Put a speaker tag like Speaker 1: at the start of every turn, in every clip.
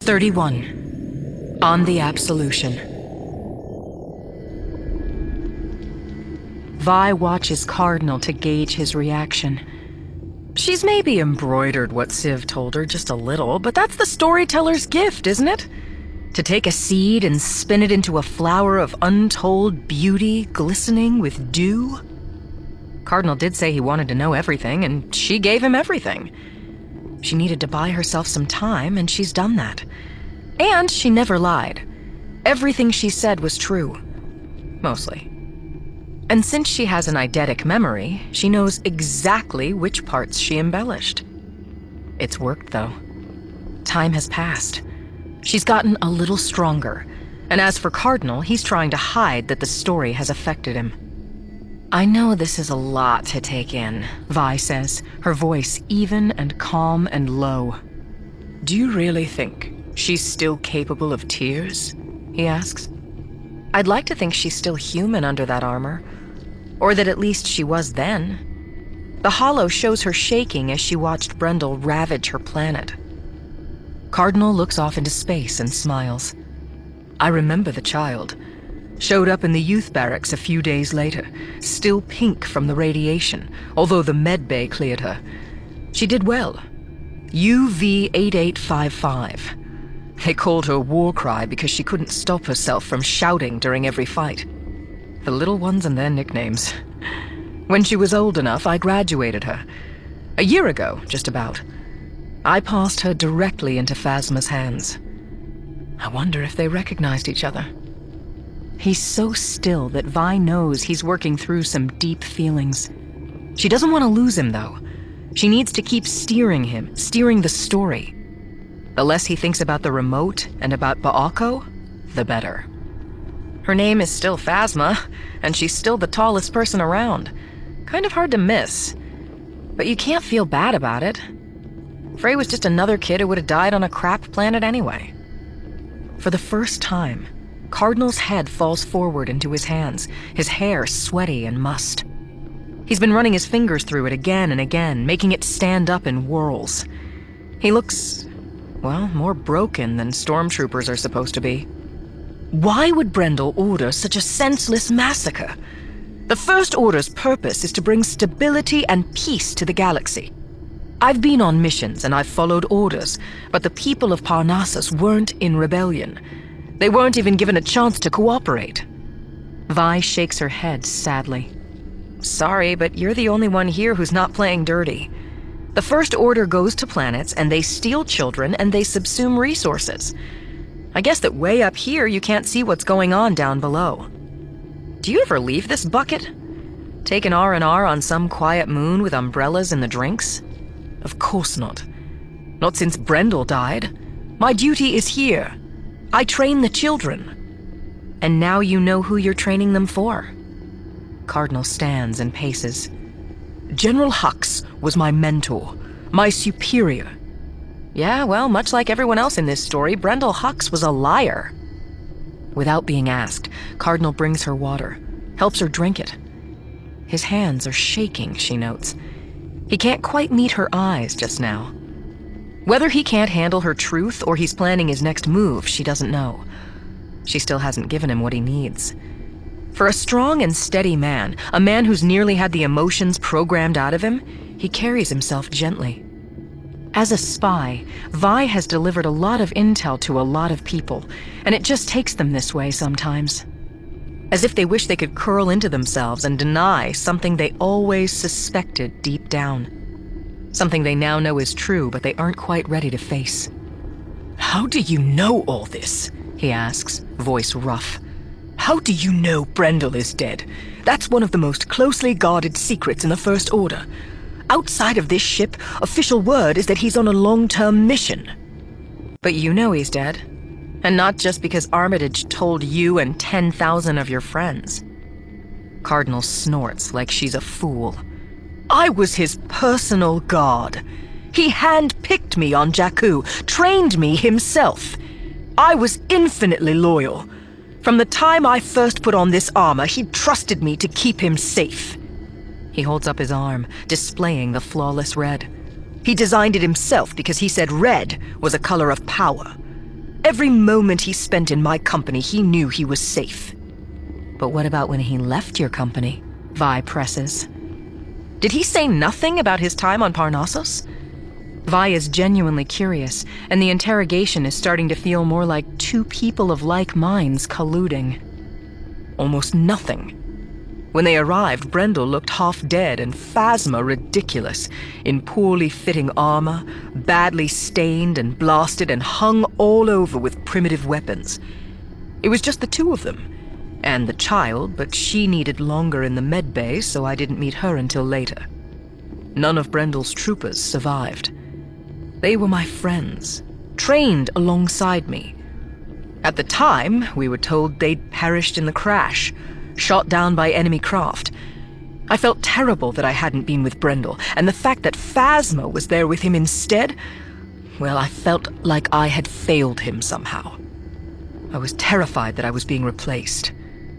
Speaker 1: 31. On the Absolution. Vi watches Cardinal to gauge his reaction. She's maybe embroidered what Civ told her just a little, but that's the storyteller's gift, isn't it? To take a seed and spin it into a flower of untold beauty, glistening with dew? Cardinal did say he wanted to know everything, and she gave him everything. She needed to buy herself some time, and she's done that. And she never lied. Everything she said was true. Mostly. And since she has an eidetic memory, she knows exactly which parts she embellished. It's worked, though. Time has passed. She's gotten a little stronger. And as for Cardinal, he's trying to hide that the story has affected him. I know this is a lot to take in, Vi says, her voice even and calm and low. Do you really think she's still capable of tears? He asks. I'd like to think she's still human under that armor. Or that at least she was then. The holo shows her shaking as she watched Brendel ravage her planet. Cardinal looks off into space and smiles. I remember the child. Showed up in the youth barracks a few days later, still pink from the radiation, although the med bay cleared her. She did well. UV-8855. They called her War Cry because she couldn't stop herself from shouting during every fight. The little ones and their nicknames. When she was old enough, I graduated her. A year ago, just about. I passed her directly into Phasma's hands. I wonder if they recognized each other. He's so still that Vi knows he's working through some deep feelings. She doesn't want to lose him, though. She needs to keep steering him, steering the story. The less he thinks about the remote and about Baako, the better. Her name is still Phasma, and she's still the tallest person around. Kind of hard to miss. But you can't feel bad about it. Frey was just another kid who would have died on a crap planet anyway. For the first time, Cardinal's head falls forward into his hands, his hair sweaty and mussed. He's been running his fingers through it again and again, making it stand up in whirls. He looks, well, more broken than stormtroopers are supposed to be. Why would Brendel order such a senseless massacre? The First Order's purpose is to bring stability and peace to the galaxy. I've been on missions and I've followed orders, but the people of Parnassus weren't in rebellion. They weren't even given a chance to cooperate. Vi shakes her head sadly. Sorry, but you're the only one here who's not playing dirty. The First Order goes to planets and they steal children and they subsume resources. I guess that way up here you can't see what's going on down below. Do you ever leave this bucket? Take an R&R on some quiet moon with umbrellas and the drinks? Of course not. Not since Brendel died. My duty is here. I train the children. And now you know who you're training them for. Cardinal stands and paces. General Hux was my mentor, my superior. Yeah, well, much like everyone else in this story, Brendel Hux was a liar. Without being asked, Cardinal brings her water, helps her drink it. His hands are shaking, she notes. He can't quite meet her eyes just now. Whether he can't handle her truth or he's planning his next move, she doesn't know. She still hasn't given him what he needs. For a strong and steady man, a man who's nearly had the emotions programmed out of him, he carries himself gently. As a spy, Vi has delivered a lot of intel to a lot of people, and it just takes them this way sometimes. As if they wish they could curl into themselves and deny something they always suspected deep down. Something they now know is true, but they aren't quite ready to face. How do you know all this? He asks, voice rough. How do you know Brendel is dead? That's one of the most closely guarded secrets in the First Order. Outside of this ship, official word is that he's on a long-term mission. But you know he's dead. And not just because Armitage told you and 10,000 of your friends. Cardinal snorts like she's a fool. I was his personal guard. He hand-picked me on Jakku, trained me himself. I was infinitely loyal. From the time I first put on this armor, he trusted me to keep him safe. He holds up his arm, displaying the flawless red. He designed it himself because he said red was a color of power. Every moment he spent in my company, he knew he was safe. But what about when he left your company? Vi presses. Did he say nothing about his time on Parnassus? Vi is genuinely curious, and the interrogation is starting to feel more like two people of like minds colluding. Almost nothing. When they arrived, Brendel looked half dead and Phasma ridiculous, in poorly fitting armor, badly stained and blasted and hung all over with primitive weapons. It was just the two of them, and the child, but she needed longer in the med bay, so I didn't meet her until later. None of Brendel's troopers survived. They were my friends, trained alongside me. At the time, we were told they'd perished in the crash, shot down by enemy craft. I felt terrible that I hadn't been with Brendel, and the fact that Phasma was there with him instead, well, I felt like I had failed him somehow. I was terrified that I was being replaced.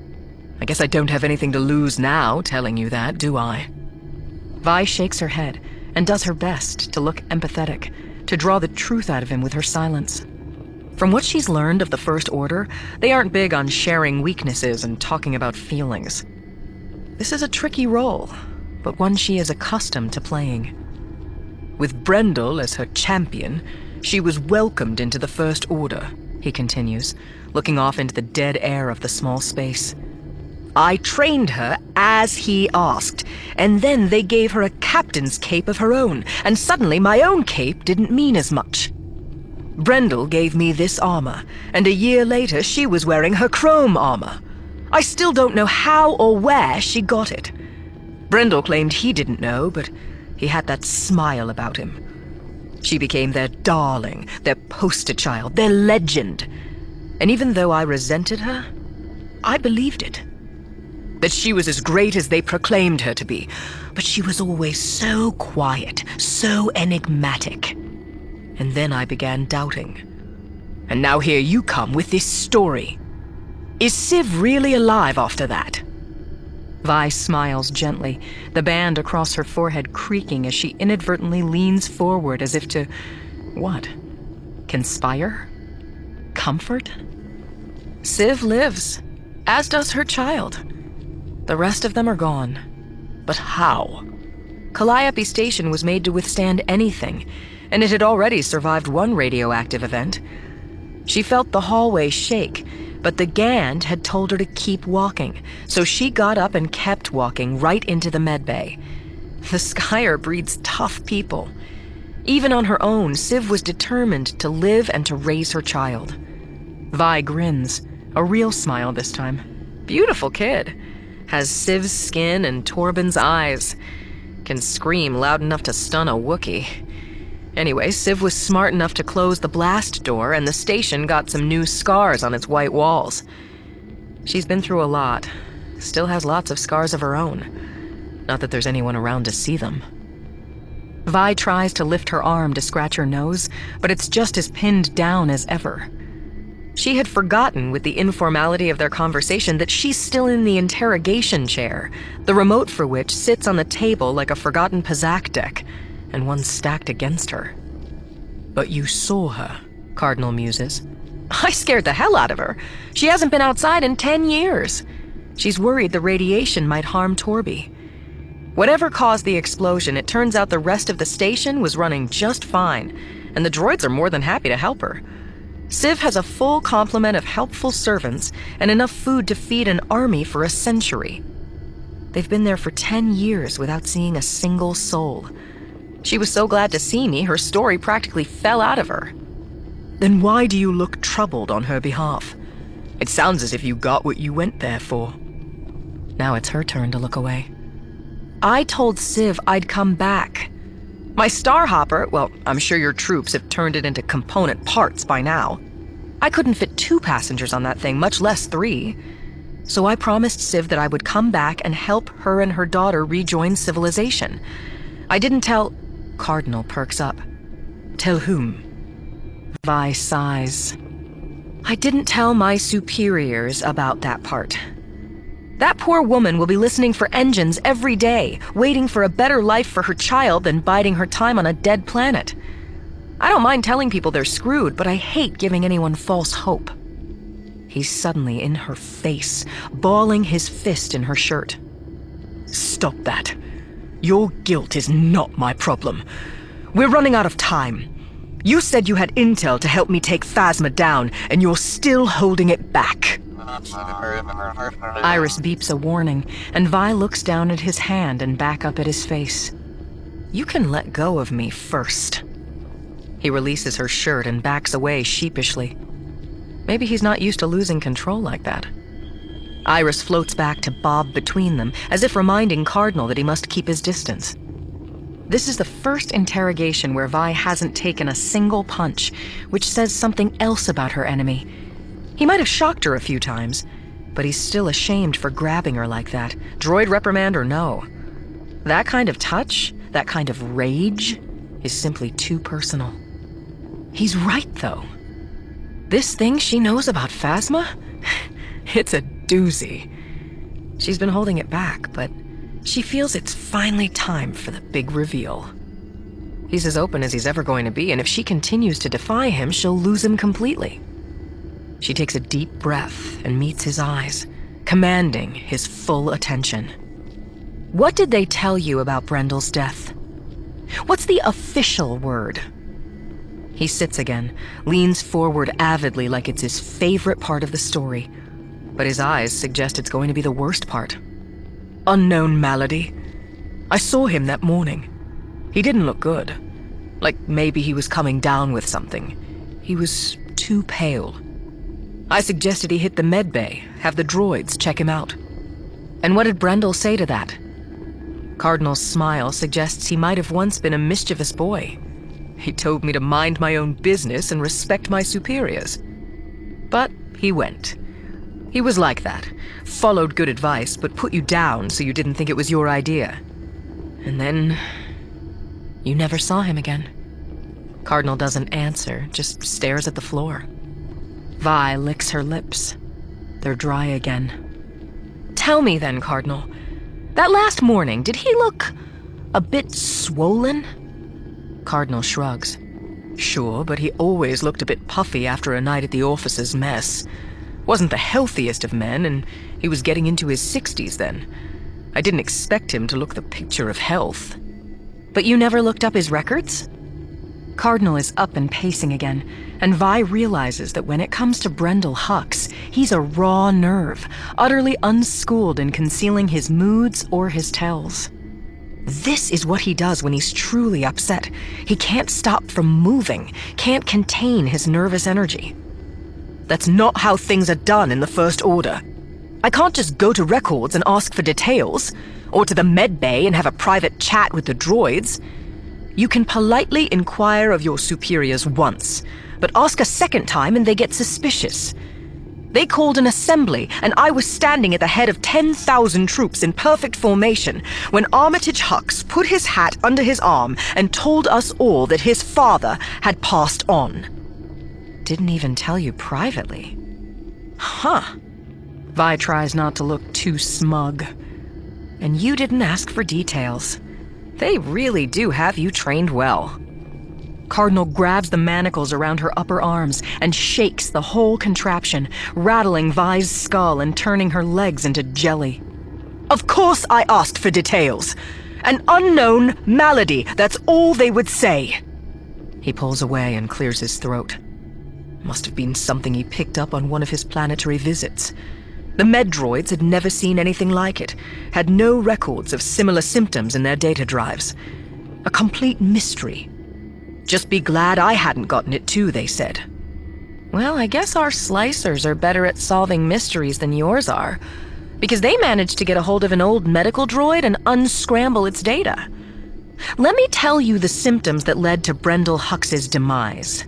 Speaker 1: I guess I don't have anything to lose now telling you that, do I? Vi shakes her head and does her best to look empathetic, to draw the truth out of him with her silence. From what she's learned of the First Order, they aren't big on sharing weaknesses and talking about feelings. This is a tricky role, but one she is accustomed to playing. With Brendel as her champion, she was welcomed into the First Order, he continues, looking off into the dead air of the small space. I trained her as he asked, and then they gave her a captain's cape of her own, and suddenly my own cape didn't mean as much. Brendel gave me this armor, and a year later she was wearing her chrome armor. I still don't know how or where she got it. Brendel claimed he didn't know, but he had that smile about him. She became their darling, their poster child, their legend. And even though I resented her, I believed it. That she was as great as they proclaimed her to be, but she was always so quiet, so enigmatic. And then I began doubting. And now here you come with this story. Is Civ really alive after that? Vi smiles gently, the band across her forehead creaking as she inadvertently leans forward as if to... what? Conspire? Comfort? Civ lives, as does her child. The rest of them are gone. But how? Calliope Station was made to withstand anything, and it had already survived one radioactive event. She felt the hallway shake, but the Gand had told her to keep walking, so she got up and kept walking right into the medbay. The Skyer breeds tough people. Even on her own, Civ was determined to live and to raise her child. Vi grins, a real smile this time. Beautiful kid. Has Civ's skin and Torben's eyes. Can scream loud enough to stun a Wookiee. Anyway, Civ was smart enough to close the blast door, and the station got some new scars on its white walls. She's been through a lot. Still has lots of scars of her own. Not that there's anyone around to see them. Vi tries to lift her arm to scratch her nose, but it's just as pinned down as ever. She had forgotten, with the informality of their conversation, that she's still in the interrogation chair, the remote for which sits on the table like a forgotten Pazaak deck, and one stacked against her. But you saw her, Cardinal muses. I scared the hell out of her. She hasn't been outside in 10 years. She's worried the radiation might harm Torby. Whatever caused the explosion, it turns out the rest of the station was running just fine, and the droids are more than happy to help her. Civ has a full complement of helpful servants and enough food to feed an army for a century. They've been there for 10 years without seeing a single soul. She was so glad to see me, her story practically fell out of her. Then why do you look troubled on her behalf? It sounds as if you got what you went there for. Now it's her turn to look away. I told Civ I'd come back. My Starhopper, well, I'm sure your troops have turned it into component parts by now. I couldn't fit 2 passengers on that thing, much less 3. So I promised Civ that I would come back and help her and her daughter rejoin civilization. I didn't tell... Cardinal perks up. Tell whom? Vi sighs. I didn't tell my superiors about that part. That poor woman will be listening for engines every day, waiting for a better life for her child than biding her time on a dead planet. I don't mind telling people they're screwed, but I hate giving anyone false hope. He's suddenly in her face, balling his fist in her shirt. Stop that. Your guilt is not my problem. We're running out of time. You said you had intel to help me take Phasma down, and you're still holding it back. Iris beeps a warning, and Vi looks down at his hand and back up at his face. You can let go of me first. He releases her shirt and backs away sheepishly. Maybe he's not used to losing control like that. Iris floats back to bob between them, as if reminding Cardinal that he must keep his distance. This is the first interrogation where Vi hasn't taken a single punch, which says something else about her enemy. He might have shocked her a few times, but he's still ashamed for grabbing her like that, droid reprimand or no. That kind of touch, that kind of rage, is simply too personal. He's right, though. This thing she knows about Phasma? It's a doozy. She's been holding it back, but she feels it's finally time for the big reveal. He's as open as he's ever going to be, and if she continues to defy him, she'll lose him completely. She takes a deep breath and meets his eyes, commanding his full attention. What did they tell you about Brendel's death? What's the official word? He sits again, leans forward avidly like it's his favorite part of the story, but his eyes suggest it's going to be the worst part. Unknown malady. I saw him that morning. He didn't look good. Like maybe he was coming down with something. He was too pale. I suggested he hit the med bay, have the droids check him out. And what did Brendel say to that? Cardinal's smile suggests he might have once been a mischievous boy. He told me to mind my own business and respect my superiors. But he went. He was like that. Followed good advice, but put you down so you didn't think it was your idea. And then you never saw him again. Cardinal doesn't answer, just stares at the floor. Vi licks her lips. They're dry again. Tell me then, Cardinal. That last morning, did he look a bit swollen? Cardinal shrugs. Sure, but he always looked a bit puffy after a night at the officers' mess. Wasn't the healthiest of men, and he was getting into his 60s then. I didn't expect him to look the picture of health. But you never looked up his records? Cardinal is up and pacing again, and Vi realizes that when it comes to Brendel Hux, he's a raw nerve, utterly unschooled in concealing his moods or his tells. This is what he does when he's truly upset. He can't stop from moving, can't contain his nervous energy. That's not how things are done in the First Order. I can't just go to records and ask for details, or to the med bay and have a private chat with the droids. You can politely inquire of your superiors once, but ask a second time and they get suspicious. They called an assembly, and I was standing at the head of 10,000 troops in perfect formation when Armitage Hux put his hat under his arm and told us all that his father had passed on. Didn't even tell you privately. Huh. Vi tries not to look too smug. And you didn't ask for details. They really do have you trained well. Cardinal grabs the manacles around her upper arms and shakes the whole contraption, rattling Vi's skull and turning her legs into jelly. Of course I asked for details. An unknown malady, that's all they would say. He pulls away and clears his throat. Must have been something he picked up on one of his planetary visits. The med droids had never seen anything like it, had no records of similar symptoms in their data drives. A complete mystery. Just be glad I hadn't gotten it too, they said. Well, I guess our slicers are better at solving mysteries than yours are, because they managed to get a hold of an old medical droid and unscramble its data. Let me tell you the symptoms that led to Brendel Hux's demise.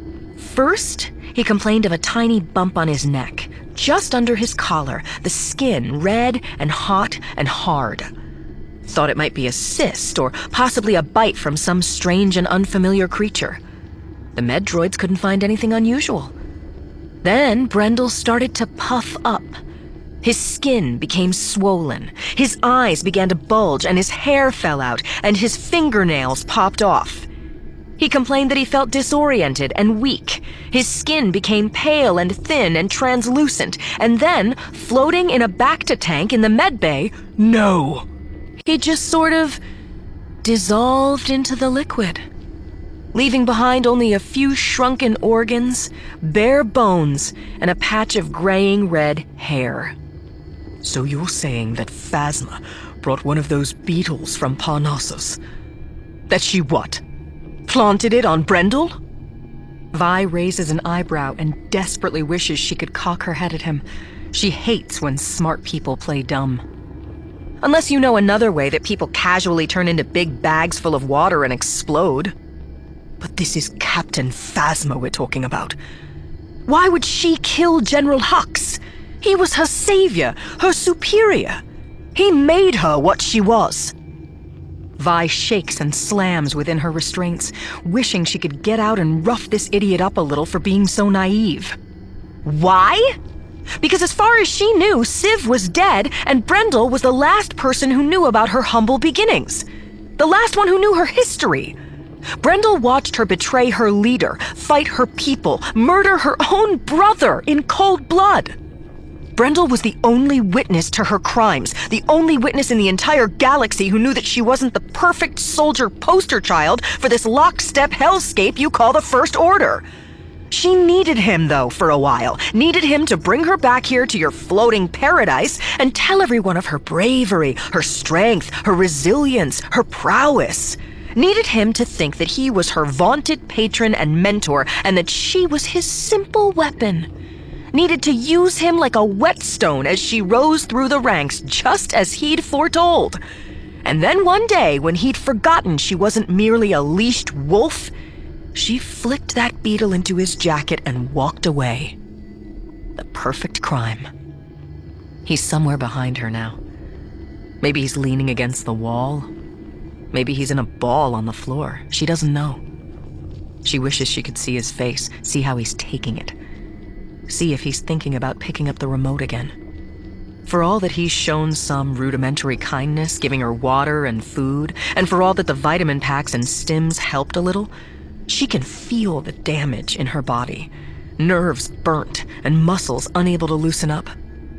Speaker 1: First, he complained of a tiny bump on his neck, just under his collar, the skin red and hot and hard. Thought it might be a cyst or possibly a bite from some strange and unfamiliar creature. The med droids couldn't find anything unusual. Then Brendel started to puff up. His skin became swollen, his eyes began to bulge, and his hair fell out, and his fingernails popped off. He complained that he felt disoriented and weak. His skin became pale and thin and translucent, and then, floating in a Bacta tank in the medbay, no! He just sort of dissolved into the liquid, leaving behind only a few shrunken organs, bare bones, and a patch of graying red hair. So you're saying that Phasma brought one of those beetles from Parnassus? That she what? Planted it on Brendel? Vi raises an eyebrow and desperately wishes she could cock her head at him. She hates when smart people play dumb. Unless you know another way that people casually turn into big bags full of water and explode. But this is Captain Phasma we're talking about. Why would she kill General Hux? He was her savior, her superior. He made her what she was. Vi shakes and slams within her restraints, wishing she could get out and rough this idiot up a little for being so naive. Why? Because as far as she knew, Civ was dead, and Brendel was the last person who knew about her humble beginnings. The last one who knew her history. Brendel watched her betray her leader, fight her people, murder her own brother in cold blood. Brendel was the only witness to her crimes, the only witness in the entire galaxy who knew that she wasn't the perfect soldier poster child for this lockstep hellscape you call the First Order. She needed him, though, for a while. Needed him to bring her back here to your floating paradise and tell everyone of her bravery, her strength, her resilience, her prowess. Needed him to think that he was her vaunted patron and mentor and that she was his simple weapon. Needed to use him like a whetstone as she rose through the ranks, just as he'd foretold. And then one day, when he'd forgotten she wasn't merely a leashed wolf, she flicked that beetle into his jacket and walked away. The perfect crime. He's somewhere behind her now. Maybe he's leaning against the wall. Maybe he's in a ball on the floor. She doesn't know. She wishes she could see his face, see how he's taking it. See if he's thinking about picking up the remote again. For all that he's shown some rudimentary kindness, giving her water and food, and for all that the vitamin packs and stims helped a little, she can feel the damage in her body. Nerves burnt and muscles unable to loosen up.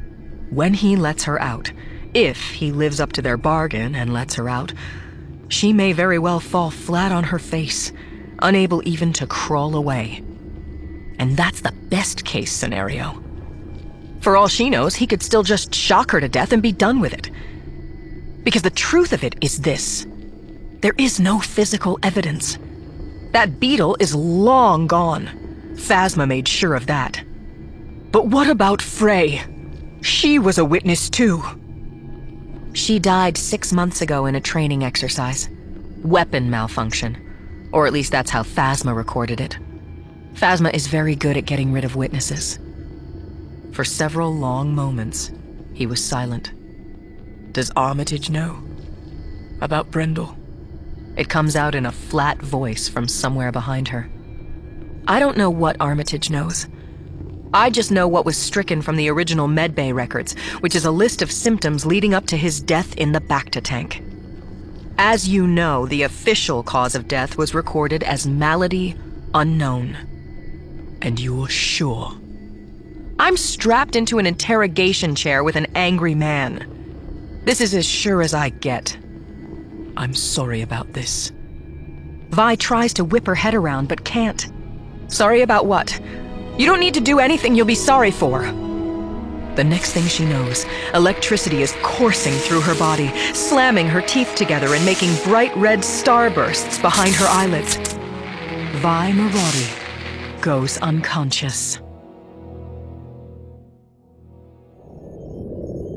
Speaker 1: When he lets her out, if he lives up to their bargain and lets her out, she may very well fall flat on her face, unable even to crawl away. And that's the best-case scenario. For all she knows, he could still just shock her to death and be done with it. Because the truth of it is this. There is no physical evidence. That beetle is long gone. Phasma made sure of that. But what about Frey? She was a witness too. She died 6 months ago in a training exercise. Weapon malfunction. Or at least that's how Phasma recorded it. Phasma is very good at getting rid of witnesses. For several long moments, he was silent. Does Armitage know about Brendel? It comes out in a flat voice from somewhere behind her. I don't know what Armitage knows. I just know what was stricken from the original medbay records, which is a list of symptoms leading up to his death in the Bacta tank. As you know, the official cause of death was recorded as malady unknown. And you're sure? I'm strapped into an interrogation chair with an angry man. This is as sure as I get. I'm sorry about this. Vi tries to whip her head around, but can't. Sorry about what? You don't need to do anything you'll be sorry for. The next thing she knows, electricity is coursing through her body, slamming her teeth together and making bright red starbursts behind her eyelids. Vi Moradi goes unconscious.